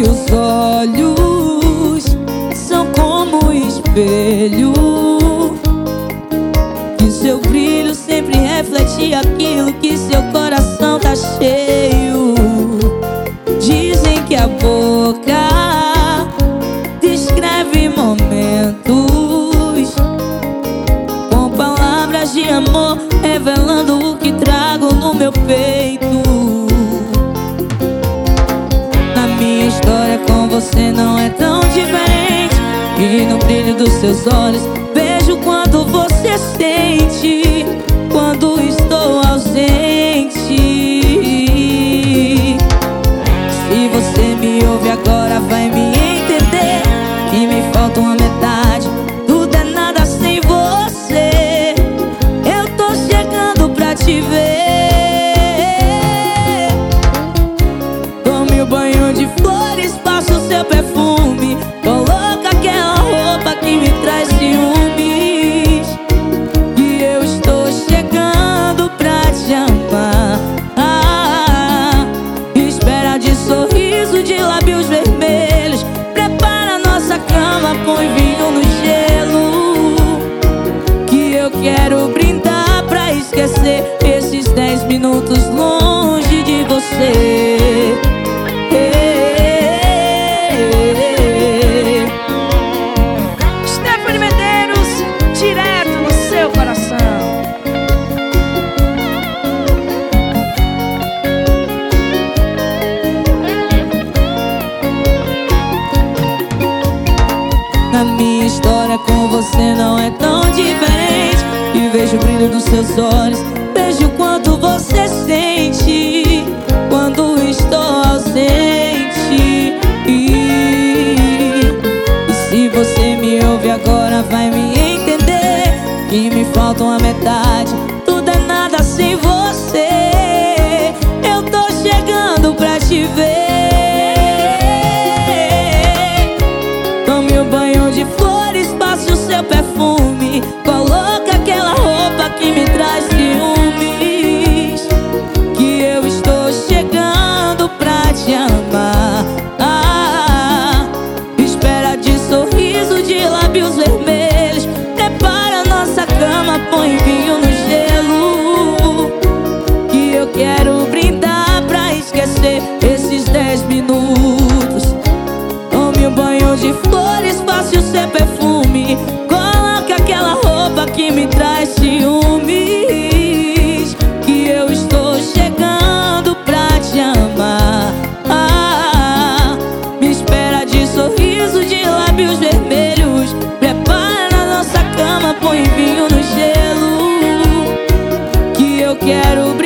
Teus olhos são como um espelho, que seu brilho sempre reflete aquilo que seu coração tá cheio. Dizem que a boca descreve momentos, com palavras de amor, revelando o que trago no meu peito. Na minha história com você não é tão diferente, e no brilho dos seus olhos vejo quando você sente quando estou ausente. Se você me ouve agora vai me entender que me falta uma metade, tudo é nada sem você. Eu tô chegando pra te ver. Tome um banho de flores, passo o seu perfume, coloca aquela roupa que me traz ciúmes, que eu estou chegando pra te amar. Espera de sorriso, de lábios vermelhos, prepara nossa cama, põe vinho no gelo, que eu quero brindar pra esquecer esses 10 minutos longe de você. Stephanie Medeiros, direto no seu coração. Na minha história com você não é tão diferente, e vejo o brilho dos seus olhos, vejo quanto você sente quando estou ausente. E se você me ouve agora vai me entender que me falta uma metade, tudo é nada sem você. Eu tô chegando pra te ver. Tome um banho de flores, passe o seu perfume, coloca aquela roupa que me traz ciúmes, que eu estou chegando pra te amar. Espera de sorriso, de lábios vermelhos, prepara nossa cama, põe vinho no gelo, que eu quero brindar pra esquecer esses 10 minutos. Tome um banho de flores, passe o seu perfume, coloca aquela roupa que me traz ciúmes, que eu estou chegando pra te amar. Me espera de sorriso, de lábios vermelhos, prepara nossa cama, põe vinho no gelo, que eu quero